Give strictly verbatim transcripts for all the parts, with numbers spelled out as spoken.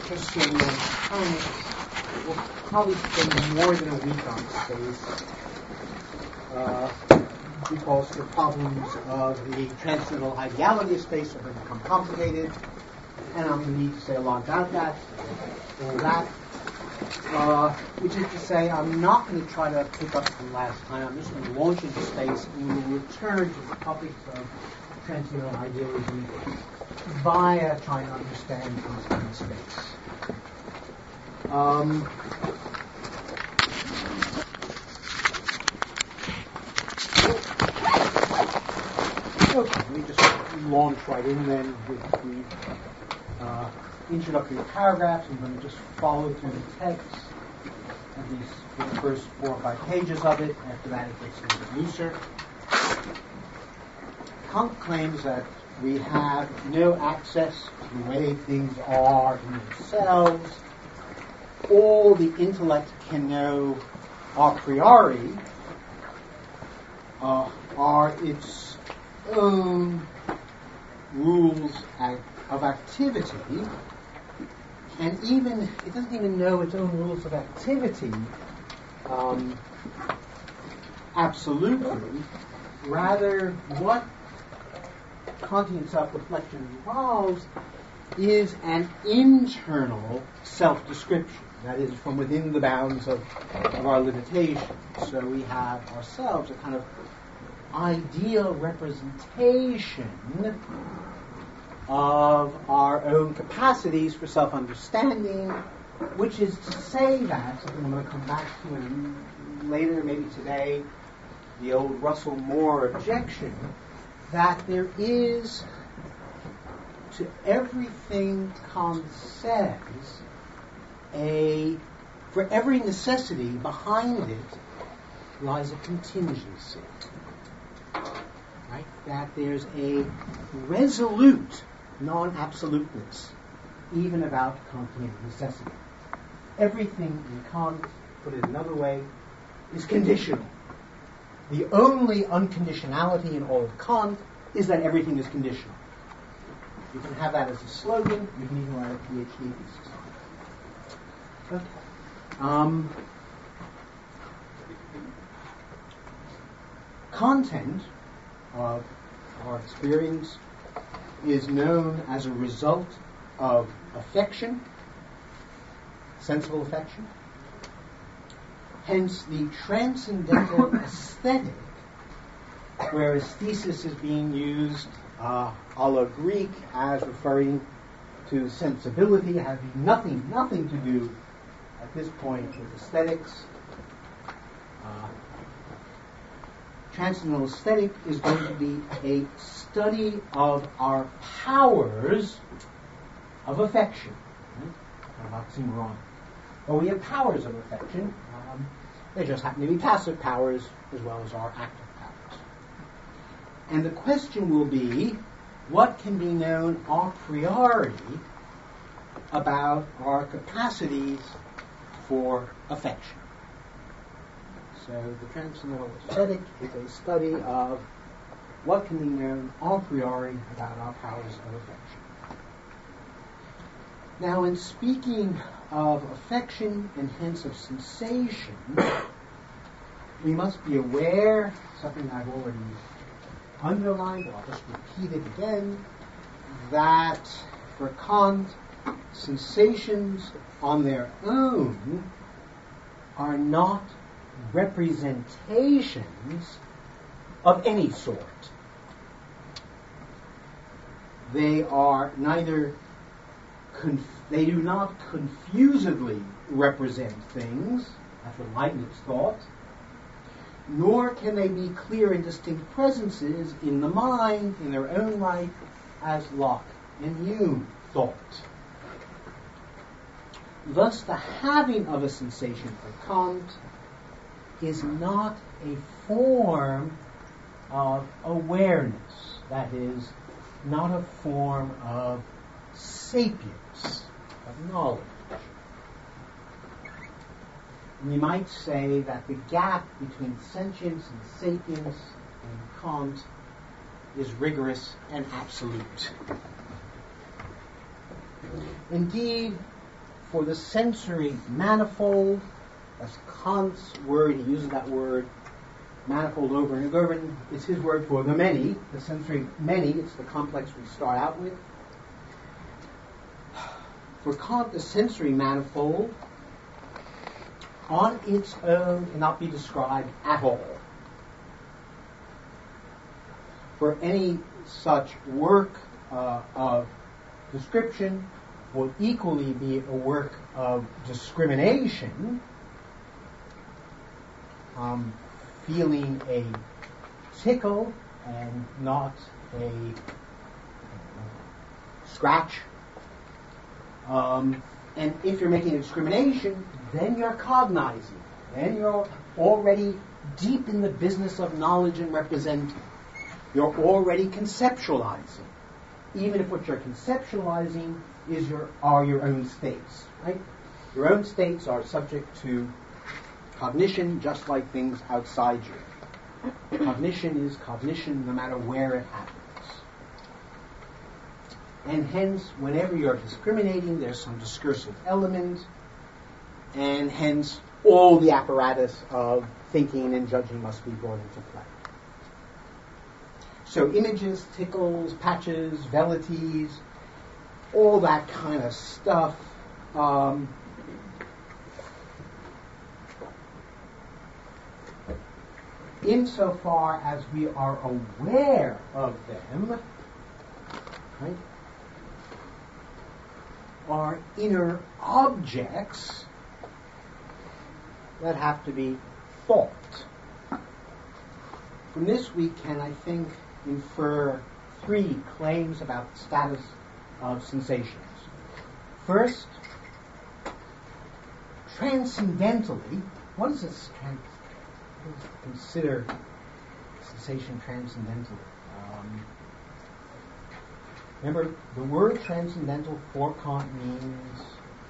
Christian mechanics will probably spend more than a week on space uh, because the problems of the transcendental ideality of space are going to become complicated, and I'm going to need to say a lot about that, all that. Uh, which is to say, I'm not going to try to pick up from last time. I'm just going to launch into space, and we will return to the topics of transcendental idealism via trying to understand things in space. Um, okay, let me just launch right in then with the uh, introductory paragraphs. I'm going to just follow through the text, at least for the first four or five pages of it. After that, it gets a little bit looser. Kant claims that we have no access to the way things are in themselves. All the intellect can know a priori uh, are its own rules of activity, and even it doesn't even know its own rules of activity um, absolutely. Rather, what Kantian self-reflection involves is an internal self-description, that is, from within the bounds of, of our limitations. So we have ourselves a kind of ideal representation of our own capacities for self-understanding, which is to say that, something I'm going to come back to in, later, maybe today, the old Russell Moore objection, that there is, to everything Kant says, a, for every necessity behind it lies a contingency. Right? That there's a resolute non-absoluteness, even about Kantian necessity. Everything in Kant, put it another way, is conditional. The only unconditionality in all of Kant is that everything is conditional. You can have that as a slogan. You can even write a PhD thesis on it. Okay. Um, content of our experience is known as a result of affection, sensible affection. Hence, the transcendental aesthetic, where aesthesis is being used uh, a la Greek as referring to sensibility, having nothing, nothing to do at this point with aesthetics. Uh, transcendental aesthetic is going to be a study of our powers of affection. Kind of oxymoron. Well, we have powers of affection. Um, they just happen to be passive powers as well as our active powers. And the question will be, what can be known a priori about our capacities for affection? So the transcendental aesthetic is a study of what can be known a priori about our powers of affection. Now, in speaking of affection and hence of sensation, we must be aware, something I've already underlined, but I'll just repeat it again, that for Kant, sensations on their own are not representations of any sort. They are neither Conf- they do not confusedly represent things, that's what Leibniz thought, nor can they be clear and distinct presences in the mind, in their own right, as Locke and Hume thought. Thus, the having of a sensation for Kant is not a form of awareness, that is, not a form of sapience, of knowledge. We might say that the gap between sentience and sapience in Kant is rigorous and absolute. Indeed, for the sensory manifold. That's Kant's word. He uses that word manifold over and over, and it's his word for the many, the sensory many. It's the complex we start out with. For Kant, the sensory manifold on its own cannot be described at all. For any such work uh, of description will equally be a work of discrimination, um, feeling a tickle and not a scratch. Um, and if you're making a discrimination, then you're cognizing. Then you're already deep in the business of knowledge and representing. You're already conceptualizing. Even if what you're conceptualizing is your are your own states, right? Your own states are subject to cognition, just like things outside you. Cognition is cognition no matter where it happens. And hence, whenever you're discriminating, there's some discursive element, and hence all the apparatus of thinking and judging must be brought into play. So images, tickles, patches, velities, all that kind of stuff, um, insofar as we are aware of them, right, are inner objects that have to be thought. From this we can, I think, infer three claims about the status of sensations. First, transcendentally, what does this trans- what does it consider sensation transcendentally? Um, remember, the word transcendental for Kant means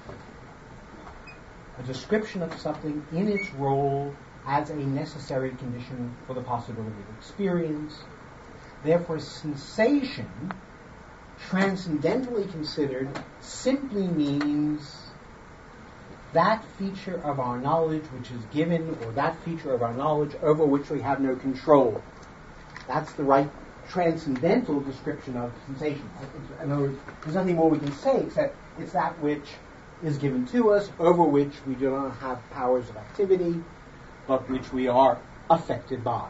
a description of something in its role as a necessary condition for the possibility of experience. Therefore, sensation, transcendentally considered, simply means that feature of our knowledge which is given, or that feature of our knowledge over which we have no control. That's the right transcendental description of sensation. In other words, there's nothing more we can say except it's that which is given to us, over which we do not have powers of activity, but which we are affected by.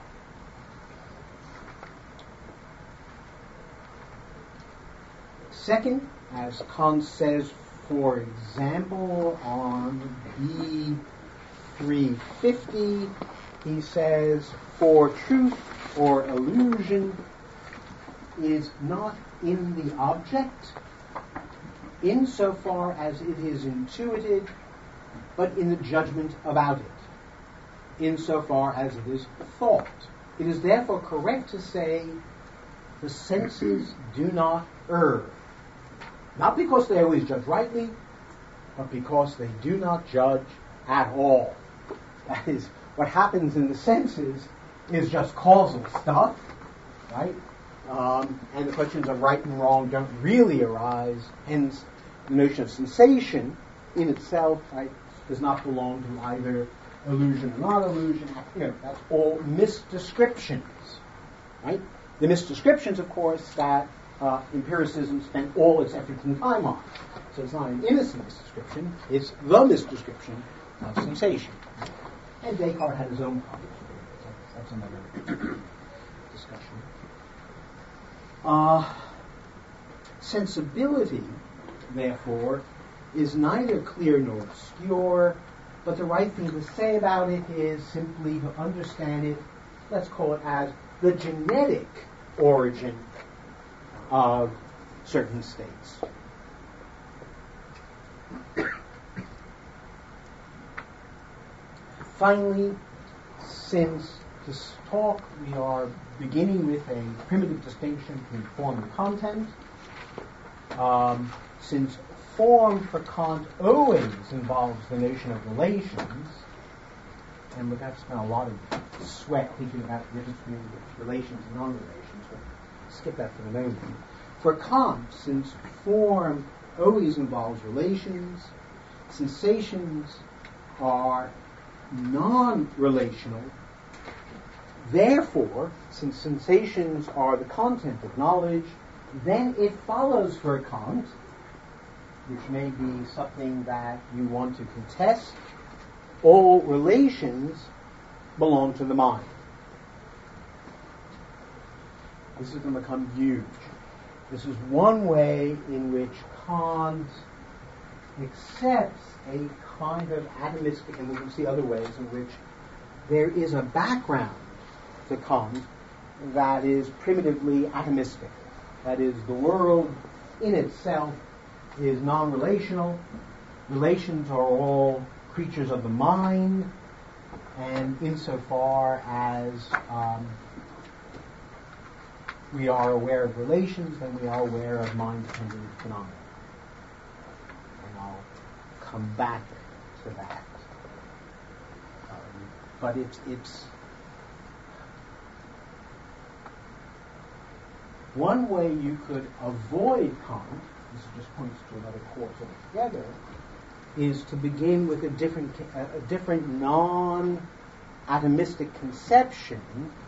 Second, as Kant says, for example, on B three fifty, he says, for truth or illusion is not in the object, insofar as it is intuited, but in the judgment about it, insofar as it is thought. It is therefore correct to say the senses do not err. Not because they always judge rightly, but because they do not judge at all. That is, what happens in the senses is just causal stuff, right? Um, and the questions of right and wrong don't really arise. Hence, the notion of sensation in itself, right, does not belong to either illusion or non-illusion. You know, that's all misdescriptions, right? The misdescriptions, of course, that Uh, empiricism spent all its efforts and time on. So it's not an innocent misdescription, it's the misdescription of sensation. And Descartes had his own problems with it. So that's another discussion. Uh, sensibility, therefore, is neither clear nor obscure, but the right thing to say about it is simply to understand it, let's call it as the genetic origin of certain states. Finally, since this talk we are beginning with a primitive distinction between form and content, um, since form for Kant always involves the notion of relations, and we've got to spend a lot of sweat thinking about the difference between relations and non-relations, but skip that for the moment. For Kant, since form always involves relations, sensations are non-relational. Therefore, since sensations are the content of knowledge, then it follows for Kant, which may be something that you want to contest, all relations belong to the mind. This is going to become huge. This is one way in which Kant accepts a kind of atomistic, and we can see other ways in which there is a background to Kant that is primitively atomistic. That is, the world in itself is non-relational. Relations are all creatures of the mind, and insofar as um, we are aware of relations, then we are aware of mind-dependent phenomena. And I'll come back to that. Um, but it's it's one way you could avoid Kant, this just points to another course altogether, is to begin with a different, a different non-atomistic conception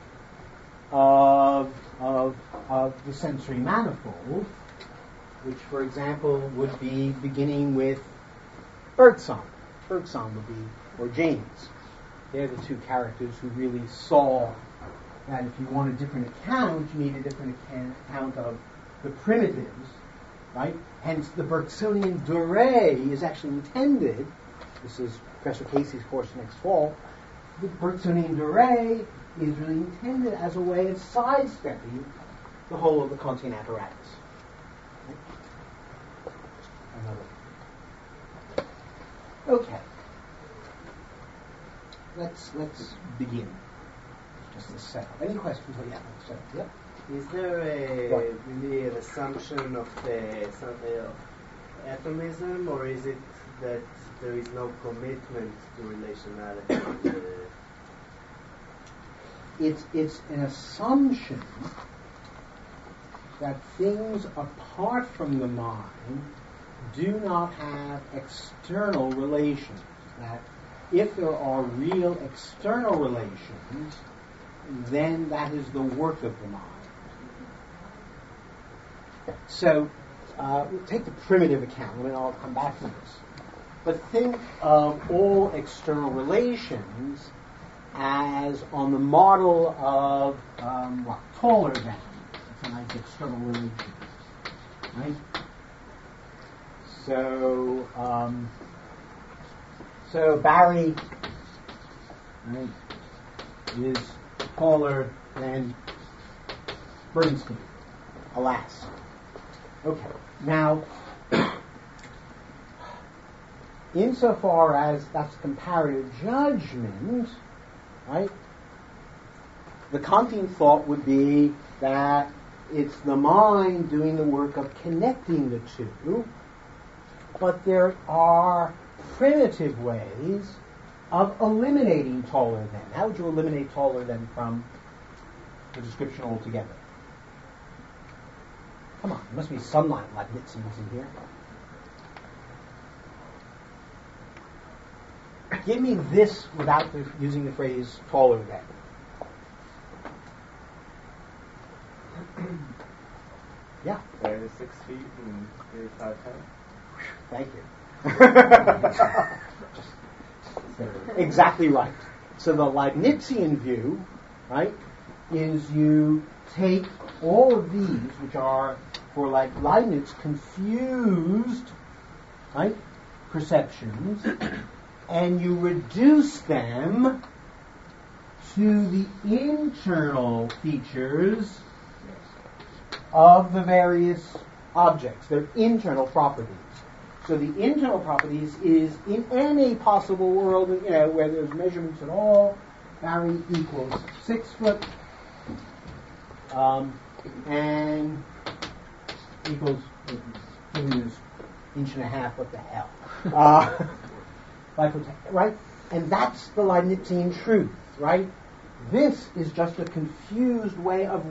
of, of, of the sensory manifold, which, for example, would be beginning with Birdsong. Birdsong would be, or James. They're the two characters who really saw that if you want a different account, you need a different account of the primitives, right? Hence, the Bergsonian durée is actually intended, this is Professor Casey's course next fall, the Bergsonian durée is really intended as a way of sidestepping the whole of the Kantian apparatus. Another. Okay. Let's let's begin. Just a setup. Any questions? Oh, yeah. So, yep. Is there a What? really an assumption of the some, uh, atomism, or is it that there is no commitment to relationality? Uh, It's it's an assumption that things apart from the mind do not have external relations. That if there are real external relations, then that is the work of the mind. So, uh, we'll take the primitive account, and then I'll come back to this. But think of all external relations as on the model of um, what? Taller than. That's a nice external relation, right? So, um, so Barry, right, is taller than Bernstein. Alas. Okay. Now, insofar as that's comparative judgment, right, the Kantian thought would be that it's the mind doing the work of connecting the two, but there are primitive ways of eliminating taller than. How would you eliminate taller than from the description altogether? Come on, there must be some Leibnizians in here. Give me this without the, using the phrase taller than. Yeah. thirty-six feet and thirty-five Thank you. Exactly right. So the Leibnizian view, right, is you take all of these, which are, for like Leibniz, confused, right, perceptions, and you reduce them to the internal features of the various objects, their internal properties. So the internal properties is in any possible world, you know, where there's measurements at all, Barry equals six foot, um, and equals is inch and a half. What the hell? Uh, five foot, right? And that's the Leibnizian truth, right? This is just a confused way of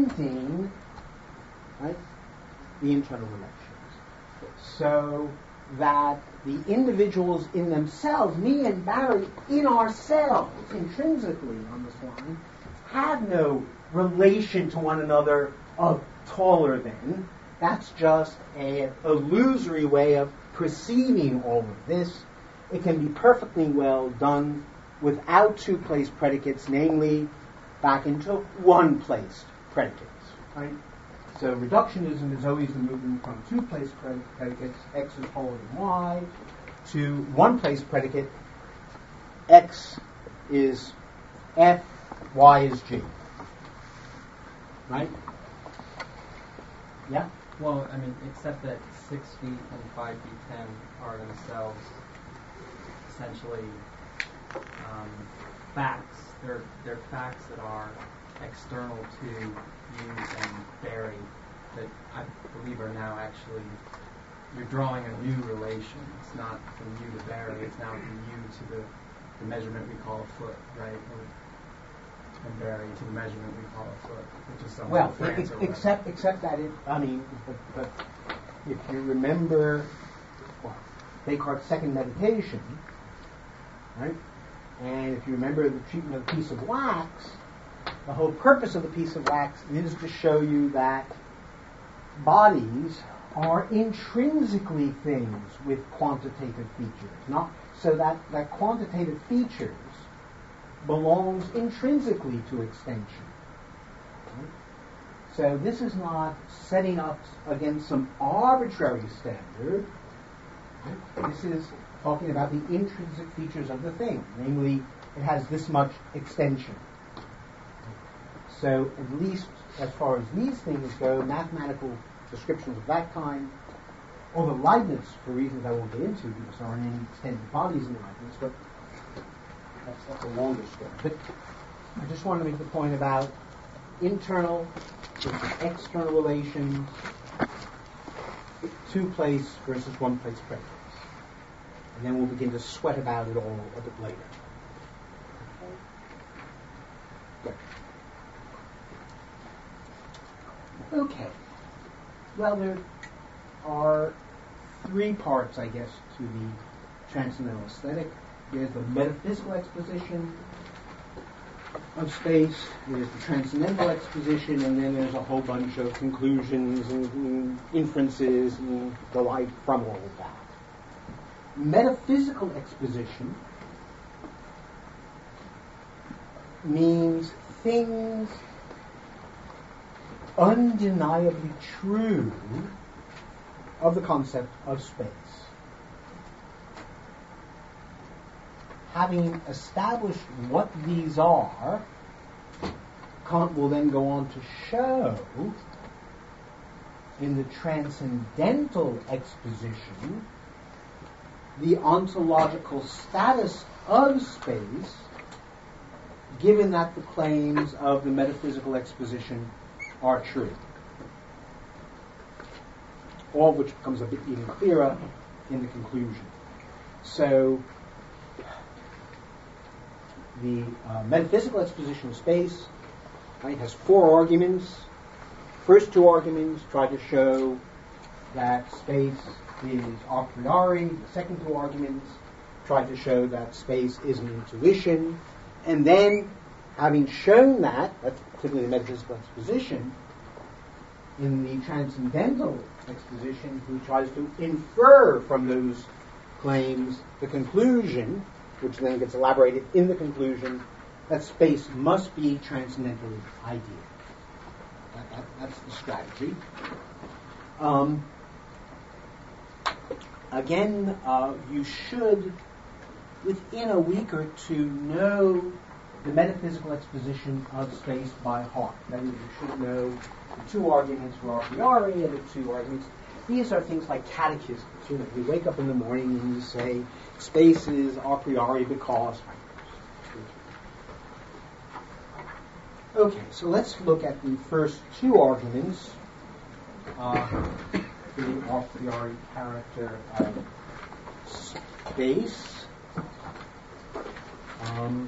representing, right, the internal relations. So that the individuals in themselves, me and Barry, in ourselves, intrinsically on this line, have no relation to one another of taller than. That's just an illusory way of perceiving all of this. It can be perfectly well done without two-place predicates, namely back into one-place predicates. Right? So reductionism is always the movement from two-place predicates, x is whole and y, to one-place predicate, x is f, y is g. Right? Yeah? Well, I mean, except that six feet and five feet ten are themselves essentially um, facts. They're, they're facts that are external to Hughes and Barry that I believe are now actually, you're drawing a new relation. It's not from you to Barry, it's now from you to the, the measurement we call a foot, right? Or, and Barry to the measurement we call a foot, which is something well, France it, or except except that it, I mean, but, but if you remember well, Descartes' second meditation, right? And if you remember the treatment of the piece of wax, the whole purpose of the piece of wax is to show you that bodies are intrinsically things with quantitative features, not so that, that quantitative features belongs intrinsically to extension. Right? So this is not setting up against some arbitrary standard. Right? This is talking about the intrinsic features of the thing, namely, it has this much extension. So at least as far as these things go, mathematical descriptions of that kind, although Leibniz, for reasons I won't get into, because there aren't any extended bodies in Leibniz, but that's, that's a longer story. But I just want to make the point about internal versus external relations, two-place versus one-place predicates. And then we'll begin to sweat about it all a bit later. Good. Okay. Well, there are three parts, I guess, to the transcendental aesthetic. There's the metaphysical exposition of space, there's the transcendental exposition, and then there's a whole bunch of conclusions and, and inferences and the like from all of that. Metaphysical exposition means things undeniably true of the concept of space. Having established what these are, Kant will then go on to show in the transcendental exposition the ontological status of space, given that the claims of the metaphysical exposition are true. All of which becomes a bit even clearer in the conclusion. So, the uh, metaphysical exposition of space, right, has four arguments. First two arguments try to show that space is a priori. The second two arguments try to show that space is an intuition. And then, having shown that, that's typically the metaphysical exposition, in the transcendental exposition, he tries to infer from those claims the conclusion, which then gets elaborated in the conclusion, that space must be transcendentally ideal. That, that, that's the strategy. Um, again, uh, you should, within a week or two, know the metaphysical exposition of space by heart. That is, you should know the two arguments for a priori and the two arguments. These are things like catechisms. You know, you wake up in the morning and you say, space is a priori because... Okay, so let's look at the first two arguments uh, for the a priori character of space. Um,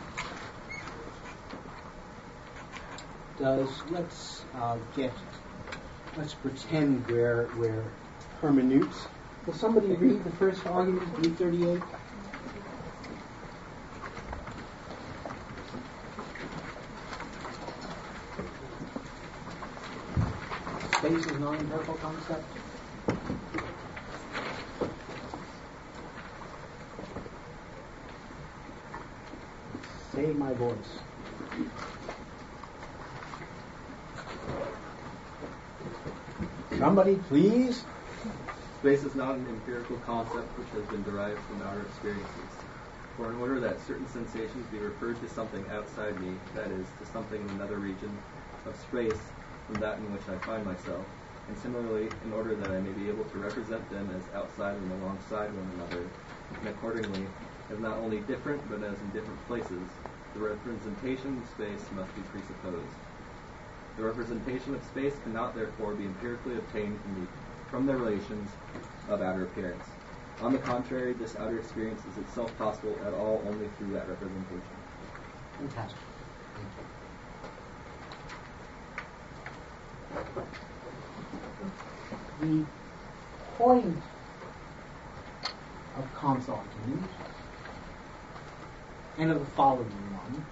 does let's uh, get let's pretend we're we're hermeneutes Will somebody read the first argument, B thirty-eight? Space is non-empirical concept. Save my voice. Somebody, please. Space is not an empirical concept which has been derived from outer experiences. For in order that certain sensations be referred to something outside me, that is, to something in another region of space from that in which I find myself, and similarly, in order that I may be able to represent them as outside and alongside one another, and accordingly, as not only different, but as in different places, the representation of space must be presupposed. The representation of space cannot therefore be empirically obtained from the, from the relations of outer appearance. On the contrary, this outer experience is itself possible at all only through that representation. Fantastic. The point of Kant's argument, and of the following one,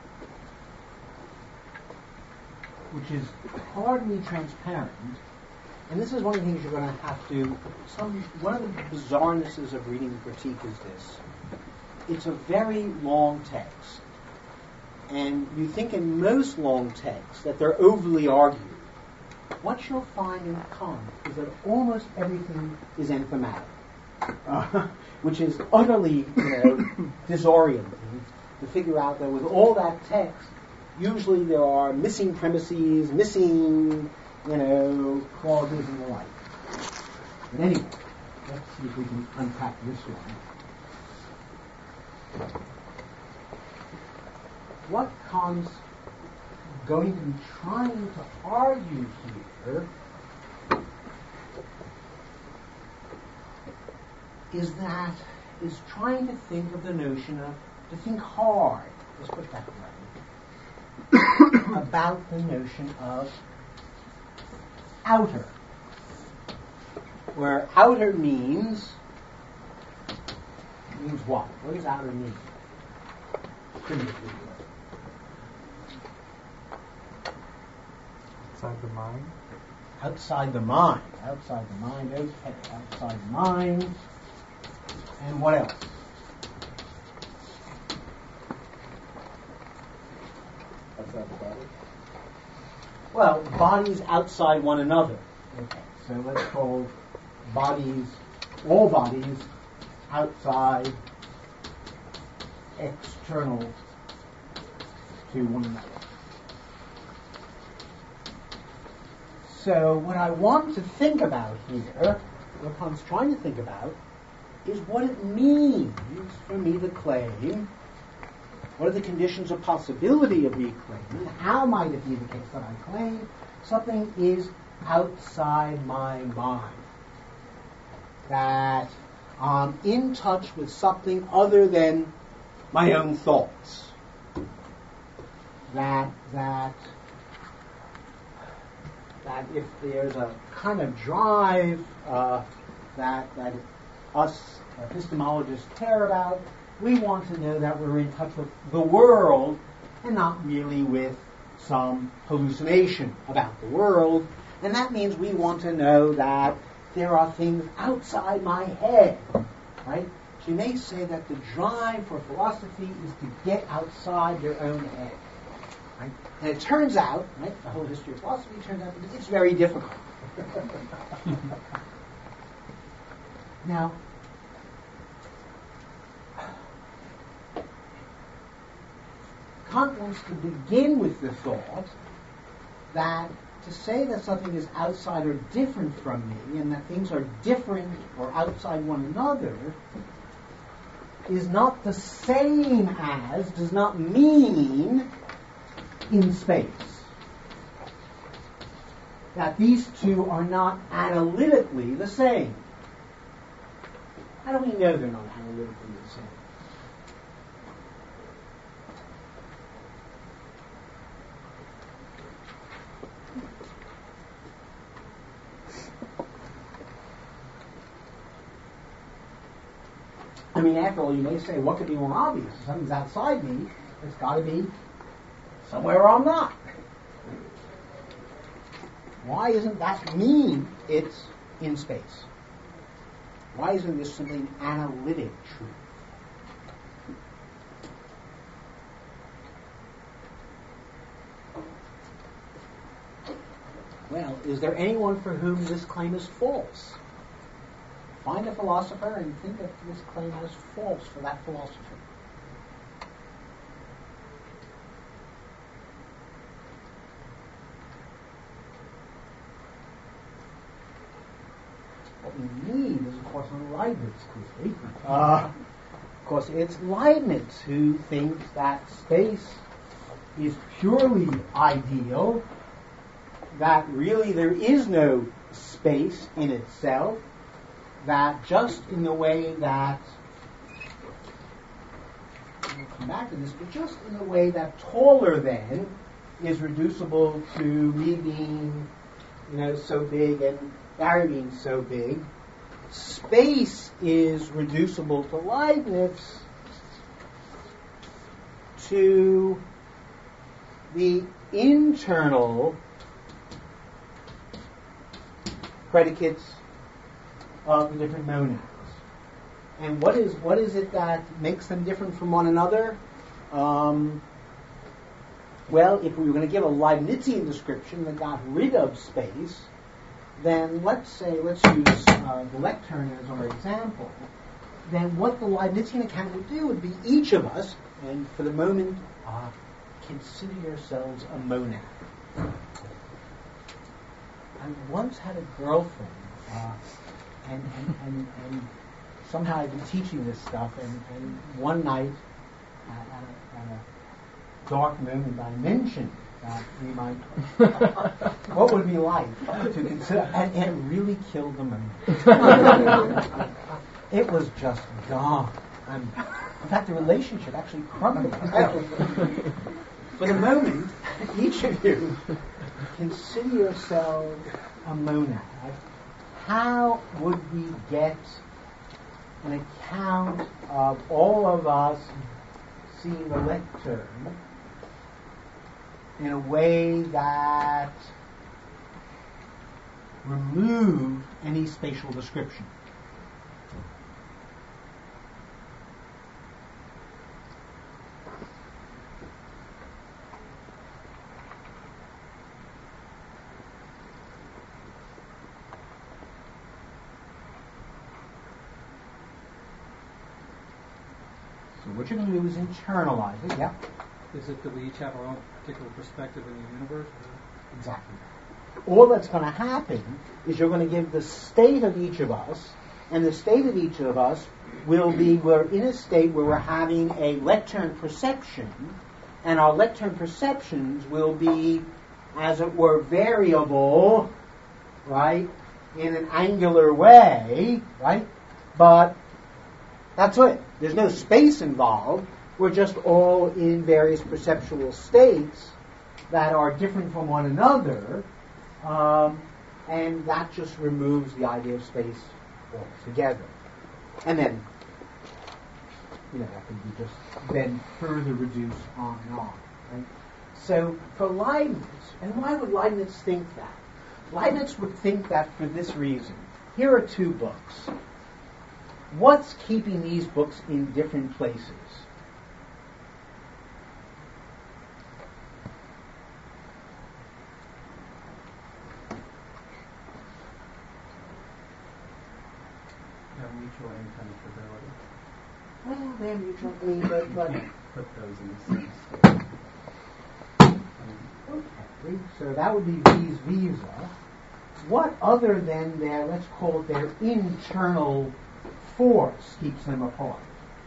which is hardly transparent, and this is one of the things you're going to have to, some, one of the bizarrenesses of reading the critique is this. It's a very long text. And you think in most long texts that they're overly argued. What you'll find in Kant is that almost everything is enthematic, uh, which is utterly, you know, disorienting to figure out that with all that text, usually there are missing premises, missing, you know, clauses and the like. But anyway, let's see if we can unpack this one. What Kant's going to be trying to argue here is that, is trying to think of the notion of, to think hard, let's put it that way, about the notion of outer, where outer means, means what? What does outer mean? Outside the mind? Outside the mind. Outside the mind. Okay. Outside the mind. And what else? Outside the body? Well, bodies outside one another. Okay. So let's call bodies, all bodies, outside, external to one another. So what I want to think about here, what Kant's trying to think about, is what it means for me to claim, what are the conditions of possibility of me claiming, how might it be the case that I claim something is outside my mind, that I'm in touch with something other than my own thoughts, that, that, that if there's a kind of drive uh, that that us epistemologists care about, we want to know that we're in touch with the world and not merely with some hallucination about the world. And that means we want to know that there are things outside my head, right? So you may say that the drive for philosophy is to get outside your own head. Right? And it turns out, right, the whole history of philosophy turns out that it's very difficult. Now, Kant wants to begin with the thought that to say that something is outside or different from me, and that things are different or outside one another, is not the same as, does not mean in space. That these two are not analytically the same. How do we know they're not analytically the same? I mean, after all, you may say, what could be more obvious? If something's outside me, it's got to be somewhere where I'm not. Why isn't that mean it's in space? Why isn't this simply an analytic truth? Well, is there anyone for whom this claim is false? Find a philosopher and think that this claim is false for that philosopher. What we need is, of course, a Leibniz theory. Uh, of course, it's Leibniz who thinks that space is purely ideal, that really there is no space in itself, that just in the way that, we'll come back to this, but just in the way that taller than is reducible to me being, you know, so big and Barry being so big, space is reducible to Leibniz to the internal predicates of the different monads. And what is what is it that makes them different from one another? Um, well, if we were going to give a Leibnizian description that got rid of space, then let's say, let's use uh, the lectern as our example, then what the Leibnizian account would do would be each of us, and for the moment, uh, consider yourselves a monad. I once had a girlfriend, uh, and, and, and, and somehow I've been teaching this stuff, and, and one night, at, at, a, at a dark moment, I mentioned that we might, what would it be like to consider, and, and it really killed the moment. It was just gone. And in fact, the relationship actually crumbled. For the moment, each of you consider yourselves a monad. How would we get an account of all of us seeing the lectern in a way that removed any spatial description? What you're going to do is internalize it, yeah? Is it that we each have our own particular perspective in the universe? Exactly. All that's going to happen is you're going to give the state of each of us, and the state of each of us will be, we're in a state where we're having a lectern perception, and our lectern perceptions will be, as it were, variable, right, in an angular way, right? But that's it. There's no space involved. We're just all in various perceptual states that are different from one another, um, and that just removes the idea of space altogether. And then, you know, that can be just then further reduced on and on. Right? So for Leibniz, and why would Leibniz think that? Leibniz would think that for this reason. Here are two books. What's keeping these books in different places? Their mutual impenetrability. Well, they're mutual, I mean, but, but Put those in the same state. okay, so that would be vis visa. What other than their, let's call it their internal force, keeps them apart?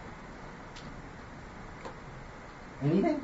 Anything?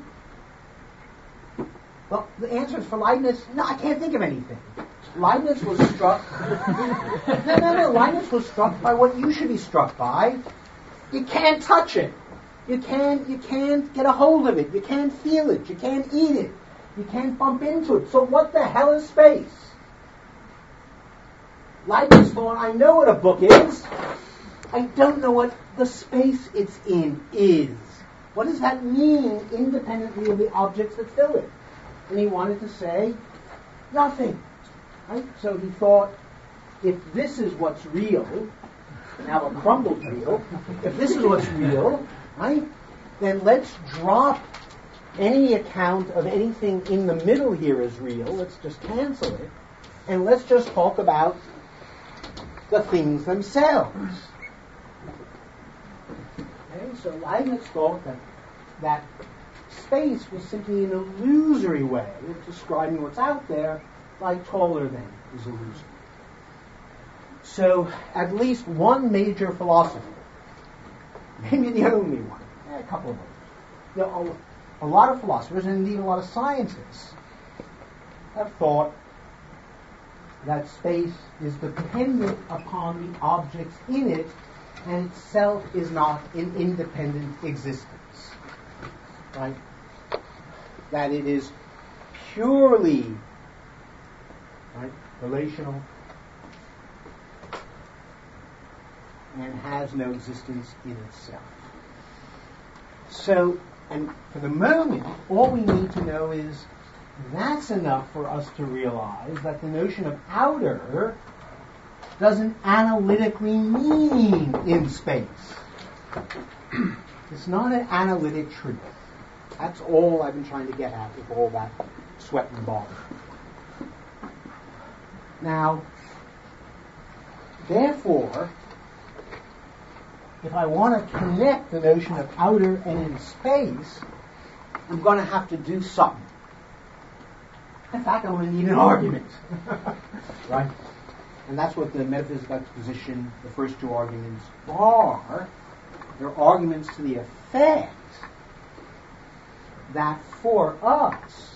Well, the answer is for Leibniz, no, I can't think of anything. Leibniz was struck, no, no, no, Leibniz was struck by what you should be struck by. You can't touch it. You can't, you can't get a hold of it. You can't feel it. You can't eat it. You can't bump into it. So what the hell is space? Leibniz thought, I know what a book is. I don't know what the space it's in is. What does that mean independently of the objects that fill it? And he wanted to say nothing. Right? So he thought, if this is what's real, now a crumbled real, if this is what's real, right, then let's drop any account of anything in the middle here as real. Let's just cancel it. And let's just talk about the things themselves. Okay, so Leibniz thought that that space was simply an illusory way of describing what's out there, like taller than is illusory. So at least one major philosopher, maybe the only one, a couple of others, you know, a, a lot of philosophers, and indeed a lot of scientists, have thought that space is dependent upon the objects in it and itself is not an independent existence. Right? That it is purely, right, relational and has no existence in itself. So, and for the moment, all we need to know is that's enough for us to realize that the notion of outer doesn't analytically mean in space. It's not an analytic truth. That's all I've been trying to get at with all that sweat and bother. Now, therefore, if I want to connect the notion of outer and in space, I'm going to have to do something. In fact, I'm going to need an argument. Right? And that's what the metaphysical exposition, the first two arguments, are. They're arguments to the effect that for us,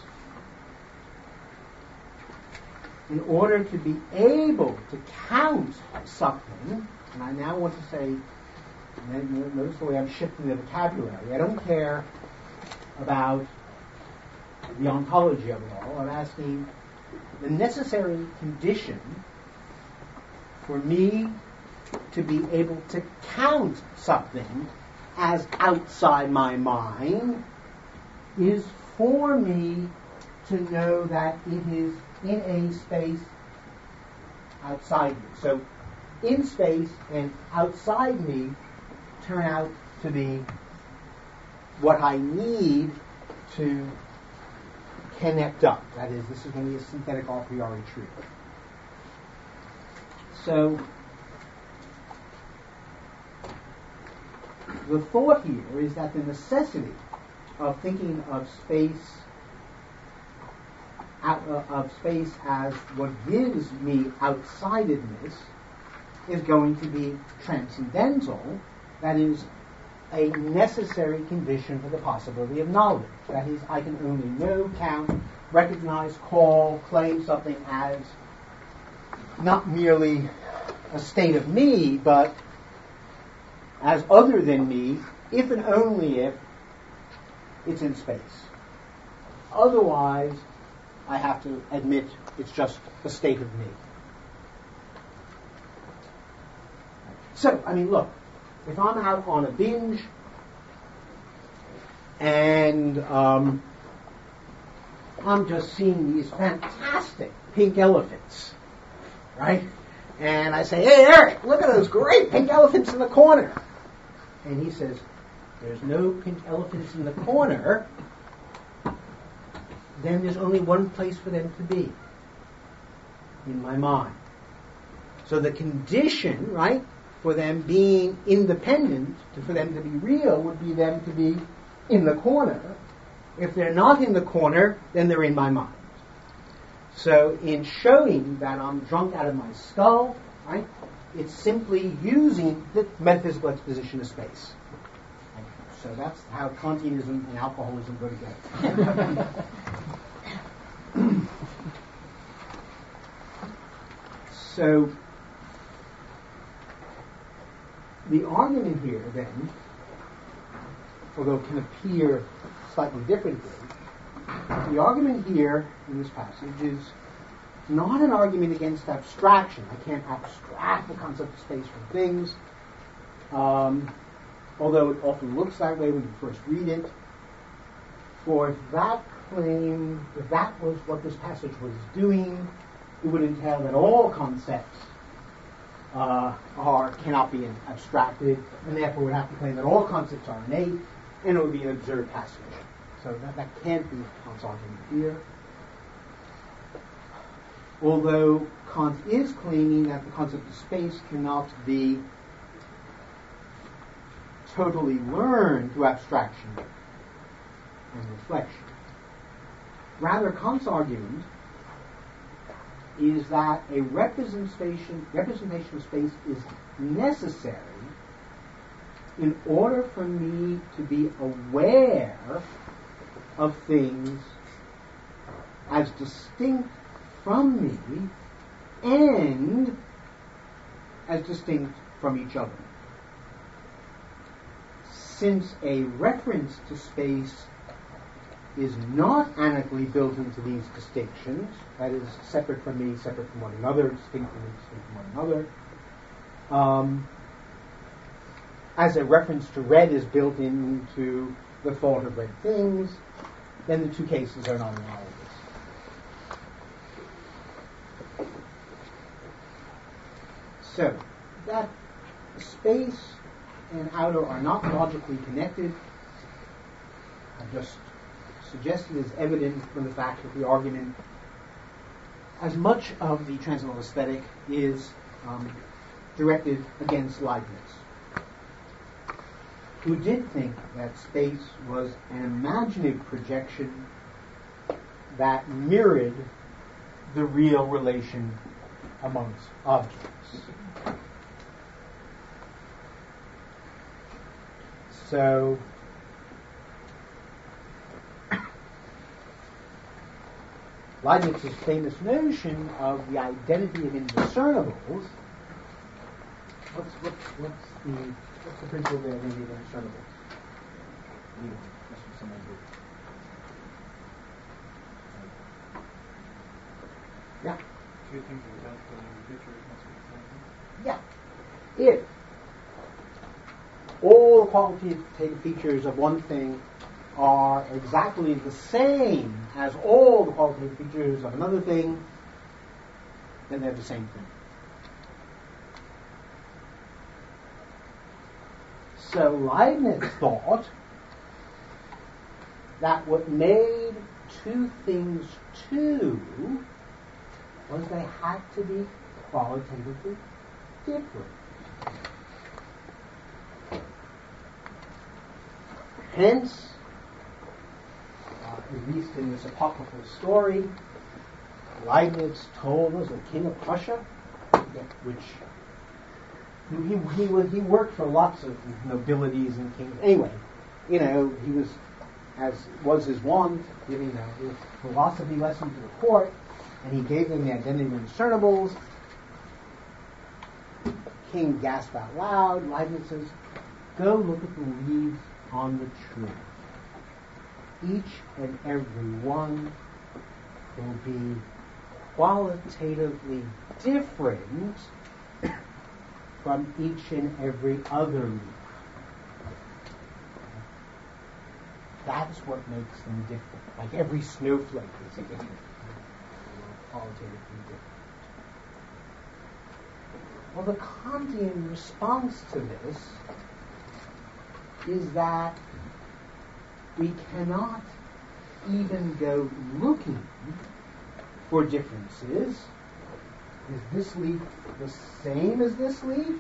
in order to be able to count something, and I now want to say, notice the way I'm shifting the vocabulary. I don't care about the ontology of it all. I'm asking the necessary condition for me to be able to count something as outside my mind is for me to know that it is in a space outside me. So in space and outside me turn out to be what I need to connect up. That is, this is going to be a synthetic a priori truth. So the thought here is that the necessity of thinking of space out, uh, of space as what gives me outsidedness is going to be transcendental. That is a necessary condition for the possibility of knowledge. That is, I can only know, count, recognize, call, claim something as not merely a state of me, but as other than me, if and only if it's in space. Otherwise, I have to admit it's just a state of me. So, I mean, look, if I'm out on a binge and um, I'm just seeing these fantastic pink elephants, right? And I say, hey, Eric, look at those great pink elephants in the corner. And he says, there's no pink elephants in the corner. Then there's only one place for them to be, in my mind. So the condition, right, for them being independent, for them to be real, would be them to be in the corner. If they're not in the corner, then they're in my mind. So in showing that I'm drunk out of my skull, right, it's simply using the metaphysical exposition of space. So that's how Kantianism and alcoholism go together. So the argument here, then, although it can appear slightly differently, the argument here in this passage is not an argument against abstraction. I can't abstract the concept of space from things. um, although it often looks that way when you first read it. For if that claim, if that was what this passage was doing, it would entail that all concepts uh, are cannot be abstracted, and therefore would have to claim that all concepts are innate, and it would be an absurd passage. So that, that can't be Kant's argument here. Although Kant is claiming that the concept of space cannot be totally learned through abstraction and reflection. Rather, Kant's argument is that a representation, representation of space is necessary in order for me to be aware of things as distinct from me and as distinct from each other. Since a reference to space is not analytically built into these distinctions, that is, separate from me, separate from one another, distinct from me, distinct from one another, um, as a reference to red is built into the thought of red things, then the two cases are not analogous. So, that space and outer are not logically connected, I've just suggested is evident from the fact that the argument, as much of the Transcendental Aesthetic, is um, directed against Leibniz, who did think that space was an imaginative projection that mirrored the real relation amongst objects. So, Leibniz's famous notion of the identity of indiscernibles, what's, what's, what's, the, what's the principle of the identity of indiscernibles? You, that's what someone did. Yeah? Two things are identical in the picture, it must be the same thing. Yeah. If all the qualitative features of one thing are exactly the same as all the qualitative features of another thing, then they're the same thing. So Leibniz thought that what made two things two was they had to be qualitatively different. Hence, uh, at least in this apocryphal story, Leibniz told us the king of Prussia, which he he, was, he worked for lots of nobilities and kings. Anyway, you know, he was, as was his wont, giving a, his philosophy lesson to the court, and he gave them the identity of indiscernibles. King gasped out loud. Leibniz says, "Go look at the leaves on the tree. Each and every one will be qualitatively different from each and every other leaf. That's what makes them different. Like every snowflake is different. Qualitatively different." Well, the Kantian response to this is that we cannot even go looking for differences. Is this leaf the same as this leaf?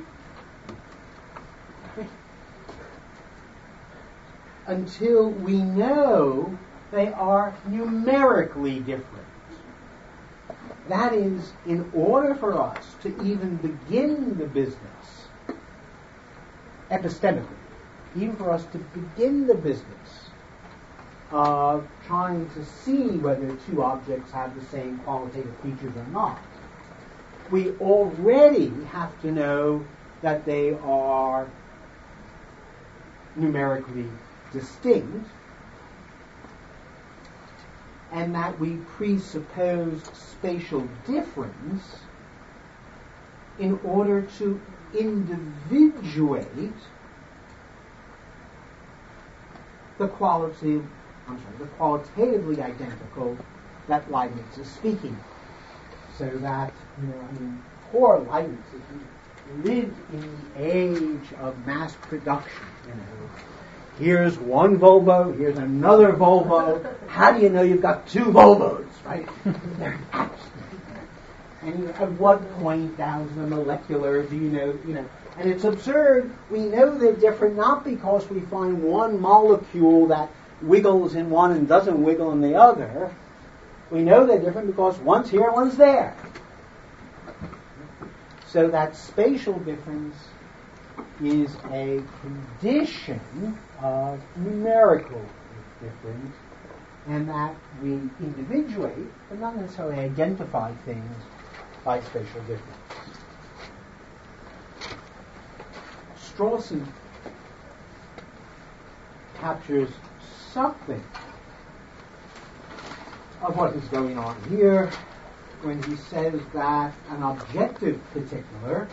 Until we know they are numerically different. That is, in order for us to even begin the business, epistemically, even for us to begin the business of trying to see whether two objects have the same qualitative features or not, we already have to know that they are numerically distinct, and that we presuppose spatial difference in order to individuate the quality, I'm sorry, the qualitatively identical that Leibniz is speaking of. So that, you know, I mean, poor Leibniz, if he lived in the age of mass production, you know, here's one Volvo, here's another Volvo. How do you know you've got two Volvos, right? They're absolutely. And at what point down to the molecular do you know, you know, and it's absurd. We know they're different not because we find one molecule that wiggles in one and doesn't wiggle in the other. We know they're different because one's here, one's there. So that spatial difference is a condition of numerical difference, and that we individuate, but not necessarily identify things by spatial difference. Strawson captures something of what is going on here when he says that an objective particular,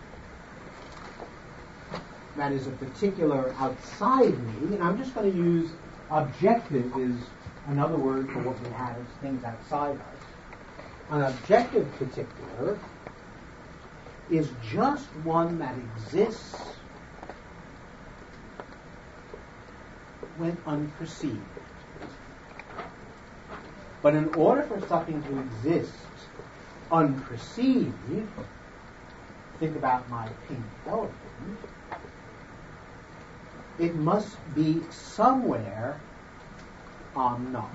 that is a particular outside me, and I'm just going to use objective is another word for what we have as things outside us. An objective particular is just one that exists when unperceived. But in order for something to exist unperceived, think about my pink elephant, it must be somewhere I'm not.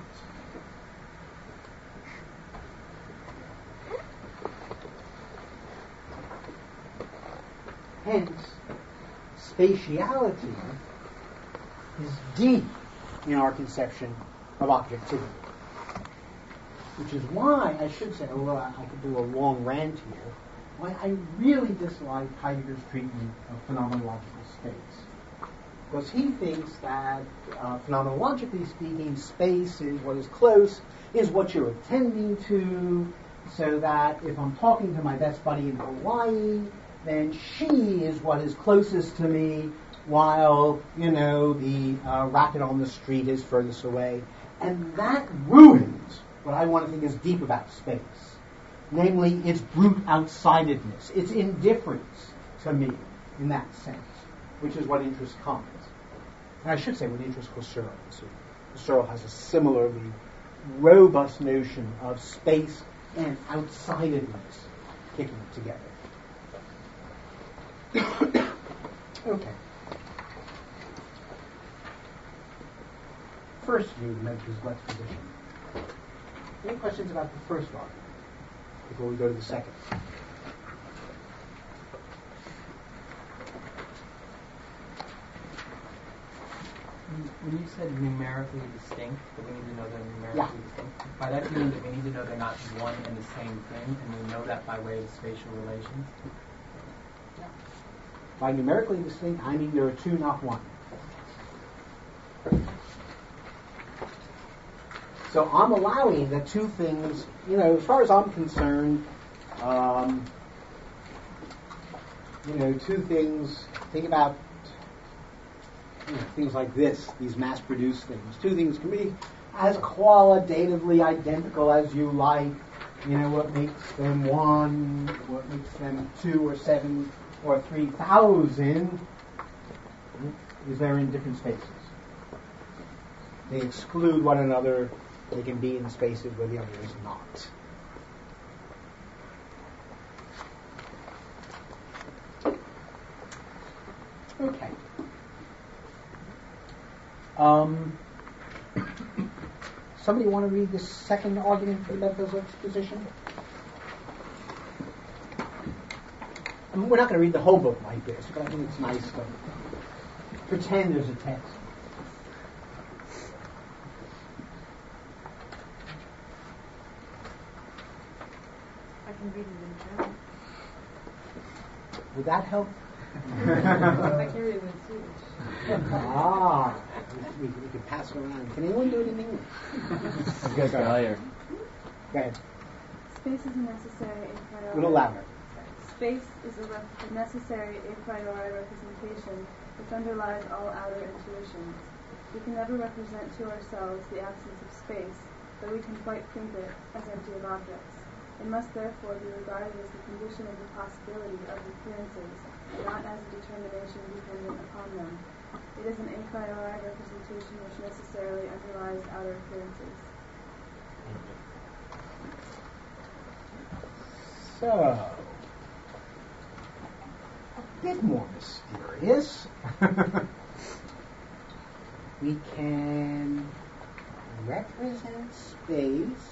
Hence, spatiality is deep in our conception of objectivity. Which is why, I should say, although I, I could do a long rant here, why I really dislike Heidegger's treatment of phenomenological space. Because he thinks that, uh, phenomenologically speaking, space is what is close, is what you're attending to, so that if I'm talking to my best buddy in Hawaii, then she is what is closest to me, while, you know, the uh, racket on the street is furthest away. And that ruins what I want to think is deep about space. Namely, its brute outsidedness, its indifference to me in that sense, which is what interests Kant. And I should say what interests Husserl. So Husserl has a similarly robust notion of space and outsidedness kicking together. Okay. First view of Metzger's position. Any questions about the first argument before we go to the second? When you said numerically distinct, that we need to know they're numerically Yeah. distinct, by that you mean that we need to know they're not one and the same thing, and we know that by way of spatial relations? Yeah. By numerically distinct, I mean there are two, not one. So I'm allowing that two things, you know, as far as I'm concerned, um, you know, two things, think about you know, things like this, these mass-produced things. Two things can be as qualitatively identical as you like. You know, what makes them one, what makes them two or seven or three thousand is they're in different spaces. They exclude one another. They can be in spaces where the other is not. Okay. Um, somebody want to read the second argument for the metaphysics position? I mean, we're not going to read the whole book like this, but I think it's nice to pretend there's a text. I can read it in German. Would that help? I can read it in Swedish. Ah, we, we, we could pass it around. Can anyone do it in English? Good guy. Go ahead. Space is necessary in A little louder. space is a, rep- a necessary a priori representation which underlies all outer intuitions. We can never represent to ourselves the absence of space, though we can quite think it as empty of objects. It must therefore be regarded as the condition of the possibility of appearances, and not as a determination dependent upon them. It is an a priori representation which necessarily underlies outer appearances. So, a bit more mysterious. We can represent space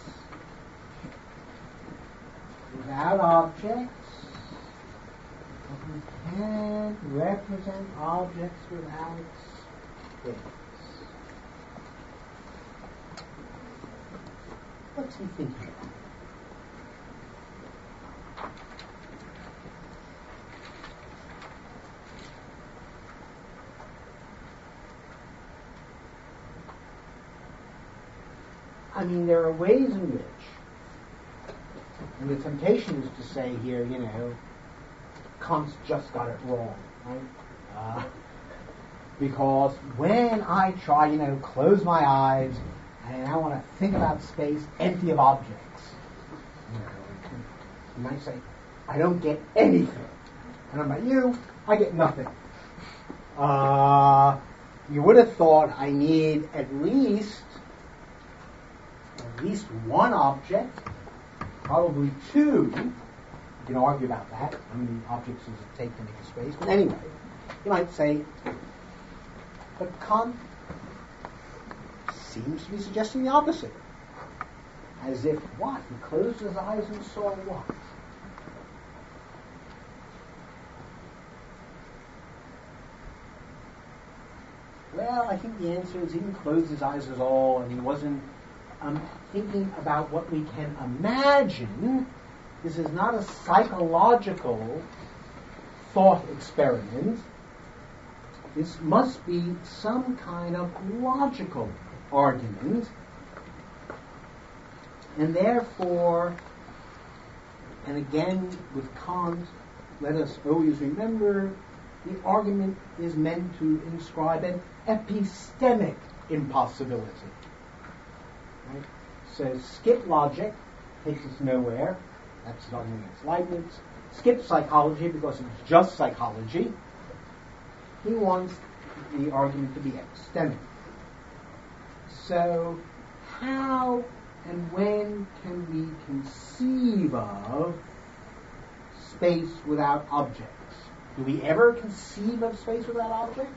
without objects, but we can't represent objects without space. What's he thinking about? I mean, there are ways in which, and the temptation is to say here, you know, Kant's just got it wrong, right? Uh, because when I try, you know, close my eyes and I want to think about space empty of objects, you know, you might say, I don't get anything. And I'm like, you, I get nothing. Uh, you would have thought I need at least at least one object, probably two. You can argue about that. How many objects does it take to make a space? But anyway, you might say, but Kant seems to be suggesting the opposite. As if what? He closed his eyes and saw what? Well, I think the answer is he didn't close his eyes at all, and he wasn't um, thinking about what we can imagine. This is not a psychological thought experiment. This must be some kind of logical argument. And therefore, and again with Kant, let us always remember the argument is meant to inscribe an epistemic impossibility. Right? So skip logic takes us nowhere. That's the argument against Leibniz. Skip psychology because it's just psychology. He wants the argument to be epistemic. So how and when can we conceive of space without objects? Do we ever conceive of space without objects?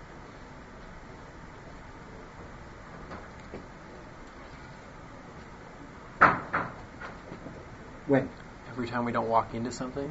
When? Every time we don't walk into something?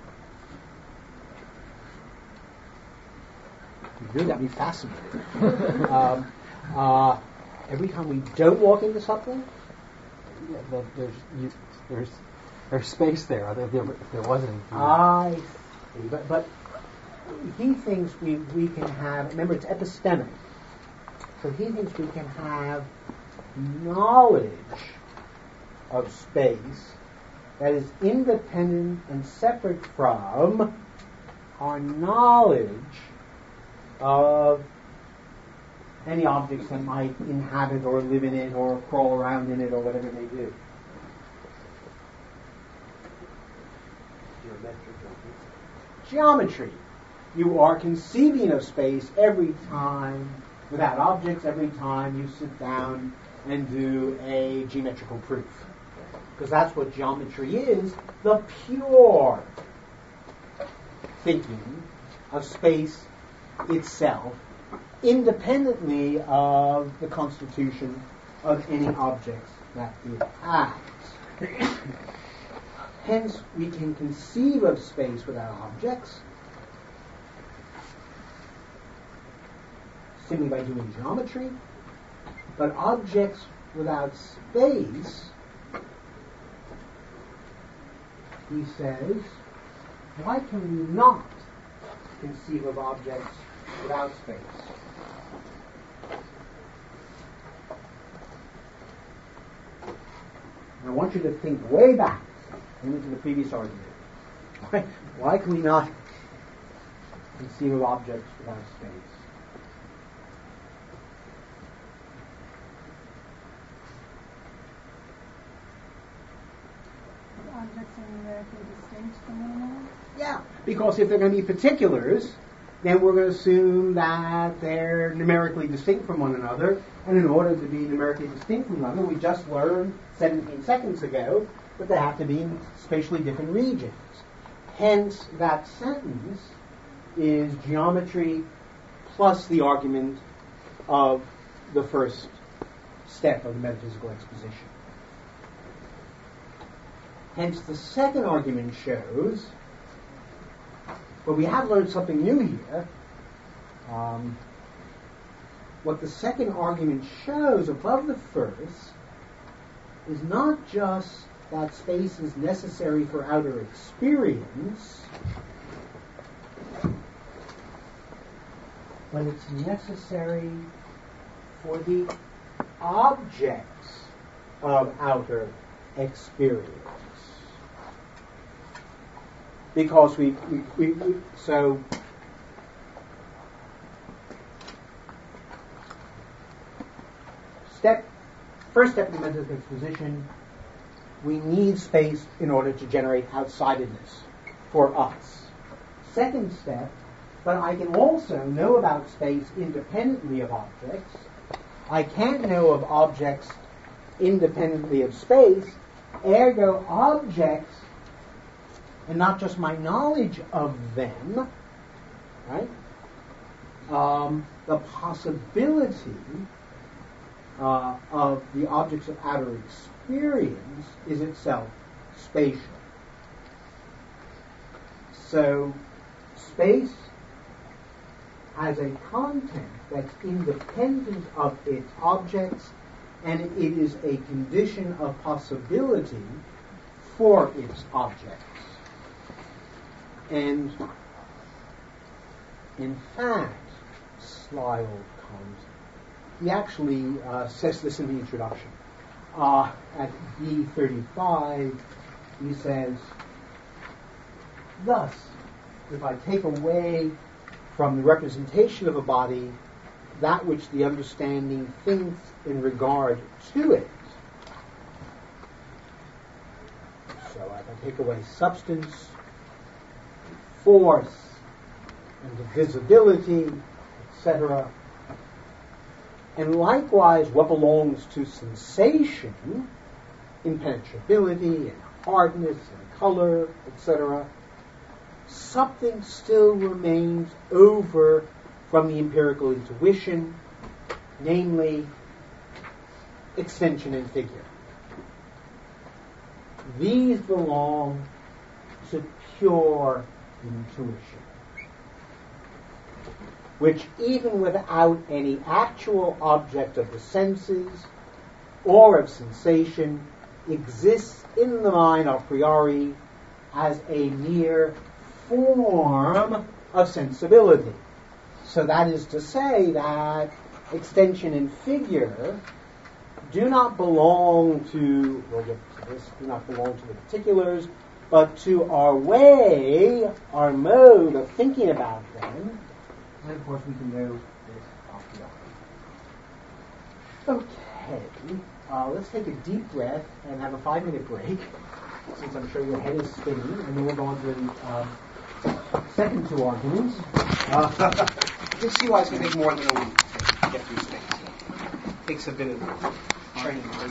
Good, that'd be fascinating. um, uh, every time we don't walk into something? Yeah, but there's, you, there's, there's space there. If there, if there wasn't. I see. But, but he thinks we, we can have, remember it's epistemic, so he thinks we can have knowledge of space that is independent and separate from our knowledge of any objects that might inhabit or live in it or crawl around in it or whatever they do. Geometry. You are conceiving of space every time, without objects, every time you sit down and do a geometrical proof. Because that's what geometry is, the pure thinking of space itself, independently of the constitution of any objects that it has. Hence, we can conceive of space without objects simply by doing geometry, but objects without space, he says, why can we not conceive of objects without space? I want you to think way back into the previous argument. Why, why can we not conceive of objects without space? Objects are numerically distinct from one another? Yeah, because if they're going to be particulars, then we're going to assume that they're numerically distinct from one another. And in order to be numerically distinct from one another, we just learned seventeen seconds ago that they have to be in spatially different regions. Hence, that sentence is geometry plus the argument of the first step of the metaphysical exposition. Hence, the second argument shows, but we have learned something new here. Um, what the second argument shows above the first is not just that space is necessary for outer experience, but it's necessary for the objects of outer experience. Because we, we, we, we so step first step in the metaphysical exposition, we need space in order to generate outsidedness for us. Second step, but I can also know about space independently of objects. I can't know of objects independently of space, ergo objects, and not just my knowledge of them, right? Um, the possibility uh, of the objects of outer experience is itself spatial. So, space has a content that's independent of its objects, and it is a condition of possibility for its objects. And in fact, sly old Collins, he actually uh, says this in the introduction. Uh, at B thirty-five, he says, thus, if I take away from the representation of a body that which the understanding thinks in regard to it, so if I take away substance, force, and divisibility, et cetera, and likewise what belongs to sensation, impenetrability and hardness and color, et cetera, something still remains over from the empirical intuition, namely extension and figure. These belong to pure intuition, which even without any actual object of the senses or of sensation exists in the mind a priori as a mere form of sensibility. So that is to say that extension and figure do not belong to, we'll get to this, do not belong to the particulars, but to our way, our mode of thinking about them. And of course we can know this off the eye. Okay, uh, let's take a deep breath and have a five minute break, since I'm sure your head is spinning, and then we'll go on to the uh, second two arguments. Uh, you can see why it's going to take more than a week to get through space. It takes a bit of training.